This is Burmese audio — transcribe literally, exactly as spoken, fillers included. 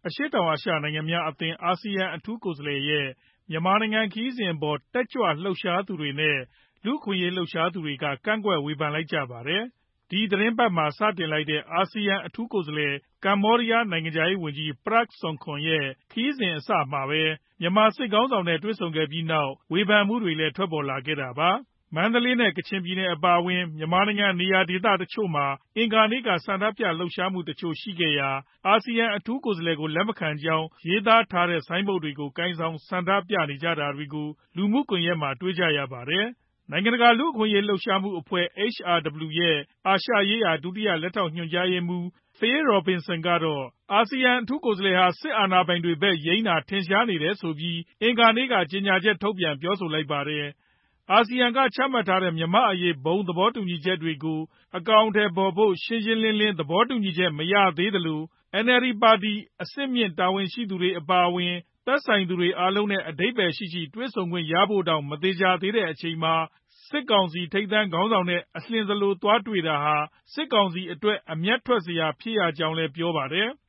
အရှေ့တောင်အာရှနိုင်ငံများအသင်း အာဆီယံအထူးကိုယ်စားလှယ်ရဲ့မြန်မာနိုင်ငံခရီးစဉ်အပေါ် တက်ကြွလှုပ်ရှားသူတွေနဲ့ လူ့အခွင့်အရေးလှုပ်ရှားသူတွေက ကန့်ကွက်ဝေဖန်လိုက်ကြပါတယ်။ ဒီသီတင်းပတ်မှာ စတင်လိုက်တဲ့ အာဆီယံအထူးကိုယ်စားလှယ် ကမ္ဘောဒီးယားနိုင်ငံခြားရေးဝန်ကြီး Prak Sokhonn ရဲ့ ခရီးစဉ်အစမှာပဲ မြန်မာစစ်ခေါင်းဆောင်နဲ့ တွေ့ဆုံခဲ့ပြီးနောက် ဝေဖန်မှုတွေလည်း ထွက်ပေါ်လာခဲ့တာပါ။ မန္တလေးနဲ့ ကချင်ပြည်နယ်အပါအဝင် မြန်မာနိုင်ငံနေရာဒေသတချို့မှာ အင်္ဂါနေ့က ဆန္ဒပြလှုပ်ရှားမှုတချို့ရှိခဲ့ရာ အာဆီယံအထူးကိုယ်စားလှယ်ကို လက်မခံကြောင်း ရေးသားထားတဲ့ ဆိုင်းဘုတ်တွေကို ကိုင်ဆောင်ဆန္ဒပြကြတာတွေကို လူမှုကွန်ရက်မှာ တွေ့ကြရပါတယ်။ နိုင်ငံတကာလူ့အခွင့်အရေးလှုပ်ရှားမှုအဖွဲ့ H R W ရဲ့ အာရှရေးရာ ဒုတိယလက်ထောက်ညွှန်ကြားရေးမှူး Phil Robertson ကတော့ အာဆီယံအထူးကိုယ်စားလှယ်ဟာ စစ်အာဏာပိုင်တွေဘက်ယိမ်းတာ ထင်ရှားနေတယ်ဆိုပြီး အင်္ဂါနေ့က ကြေညာချက်ထုတ်ပြန်ပြောဆိုလိုက်ပါတယ်။ အာဆီယံက ချမှတ်ထားတဲ့ မြန်မာ့အရေး ဘုံသဘောတူညီချက်တွေကို အကောင်အထည်ဖော်ဖို့ ရှင်းရှင်းလင်းလင်း သဘောတူညီချက် မရသေးသလို N L D ပါတီ အဆင့်မြင့်တာဝန်ရှိသူတွေအပါအဝင် သက်ဆိုင်သူတွေအားလုံးနဲ့ အဓိပ္ပါယ်ရှိရှိ တွေ့ဆုံခွင့်ရဖို့တောင် မသေချာသေးတဲ့အချိန်မှာ စစ်ကောင်စီထိပ်တန်းခေါင်းဆောင်နဲ့ အလျင်စလိုသွားတွေ့တာဟာ စစ်ကောင်စီအတွက် အမြတ်ထွက်စရာဖြစ်ရကြောင်းလည်း ပြောပါတယ်။